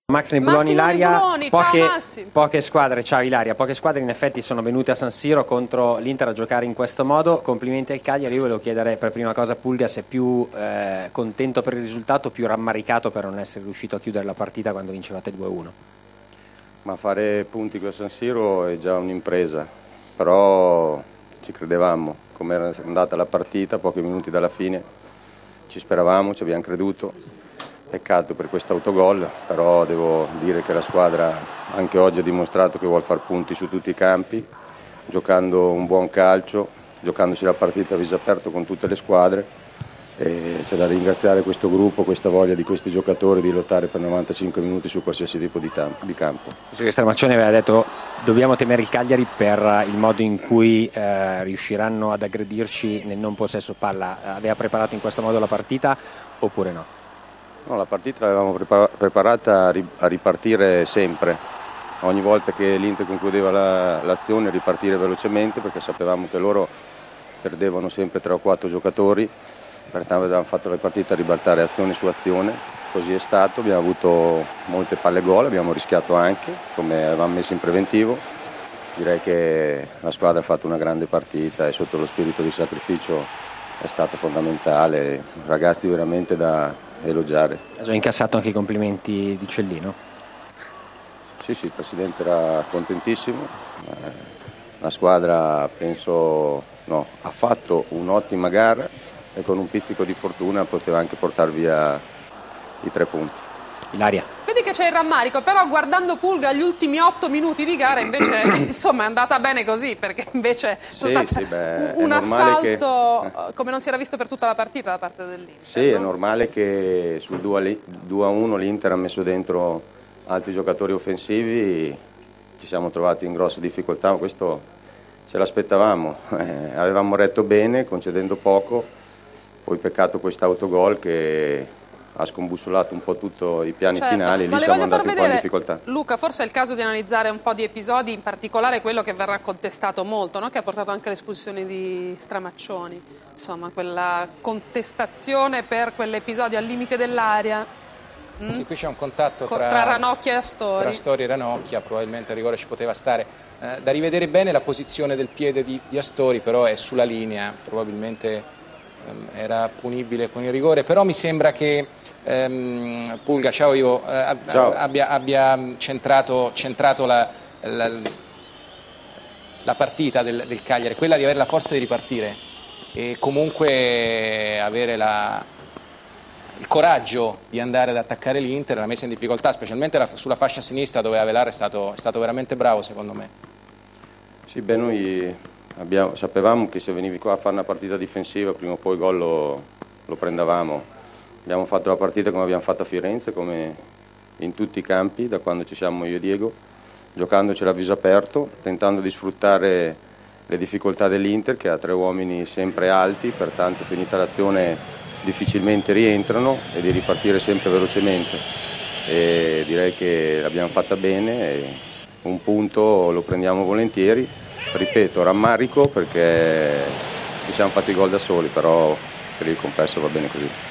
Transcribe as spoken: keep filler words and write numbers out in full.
Massimo Nebuloni, Ilaria, Nebuloni, poche, ciao Massimo. poche squadre, ciao Ilaria, poche squadre in effetti sono venute a San Siro contro l'Inter a giocare in questo modo. Complimenti al Cagliari. Io volevo chiedere per prima cosa a Pulga se è più eh, contento per il risultato, più rammaricato per non essere riuscito a chiudere la partita quando vincevate due a uno. Ma fare punti con San Siro è già un'impresa, però ci credevamo, come era andata la partita, pochi minuti dalla fine, ci speravamo, ci abbiamo creduto. Peccato per questo autogol, però devo dire che la squadra anche oggi ha dimostrato che vuole far punti su tutti i campi, giocando un buon calcio, giocandosi la partita a viso aperto con tutte le squadre. E c'è da ringraziare questo gruppo, questa voglia di questi giocatori di lottare per novantacinque minuti su qualsiasi tipo di, di campo. Visto Stramaccioni aveva detto dobbiamo temere il Cagliari per il modo in cui eh, riusciranno ad aggredirci nel non possesso palla, aveva preparato in questo modo la partita oppure no? No, la partita l'avevamo prepar preparata a, ri a ripartire sempre, ogni volta che l'Inter concludeva l'azione la, ripartire velocemente, perché sapevamo che loro perdevano sempre tre o quattro giocatori, pertanto avevamo fatto la partita a ribaltare azione su azione, così è stato, abbiamo avuto molte palle gol, abbiamo rischiato anche, come avevamo messo in preventivo. Direi che la squadra ha fatto una grande partita e sotto lo spirito di sacrificio è stato fondamentale, ragazzi veramente da elogiare. Ha già incassato anche i complimenti di Cellino? Sì, sì, il Presidente era contentissimo, eh, la squadra penso no, ha fatto un'ottima gara e con un pizzico di fortuna poteva anche portare via i tre punti. Ilaria. Vedi che c'è il rammarico, però guardando Pulga gli ultimi otto minuti di gara invece insomma è andata bene così, perché invece sì, sono sì, beh, un assalto che... come non si era visto per tutta la partita da parte dell'Inter. Sì, no? È normale che sul due a uno l'Inter ha messo dentro altri giocatori offensivi, ci siamo trovati in grosse difficoltà, ma questo ce l'aspettavamo, eh, avevamo retto bene concedendo poco, poi peccato quest'autogol che ha scombussolato un po' tutti i piani certo, finali, lì siamo andati un po' in difficoltà. Luca, forse è il caso di analizzare un po' di episodi, in particolare quello che verrà contestato molto, no? Che ha portato anche all'espulsione di Stramaccioni, insomma quella contestazione per quell'episodio al limite dell'area. Mm? Sì, qui c'è un contatto tra, tra Ranocchia e Astori. Tra Astori e Ranocchia, probabilmente il rigore ci poteva stare. Eh, da rivedere bene la posizione del piede di, di Astori, però è sulla linea, probabilmente era punibile con il rigore, però mi sembra che ehm, Pulga, ciao io, eh, ciao. Abbia, abbia centrato, centrato la, la, la partita del, del Cagliari, quella di avere la forza di ripartire e comunque avere la, il coraggio di andare ad attaccare l'Inter, la messa in difficoltà, specialmente la, sulla fascia sinistra dove Avelar è stato, è stato veramente bravo secondo me. Sì, beh, noi Abbiamo, sapevamo che se venivi qua a fare una partita difensiva prima o poi il gol lo, lo prendavamo. Abbiamo fatto la partita come abbiamo fatto a Firenze, come in tutti i campi, da quando ci siamo io e Diego, giocandocela a viso aperto, tentando di sfruttare le difficoltà dell'Inter che ha tre uomini sempre alti, pertanto finita l'azione difficilmente rientrano e di ripartire sempre velocemente. E direi che l'abbiamo fatta bene e un punto lo prendiamo volentieri. Ripeto, rammarico perché ci siamo fatti i gol da soli, però per il complesso va bene così.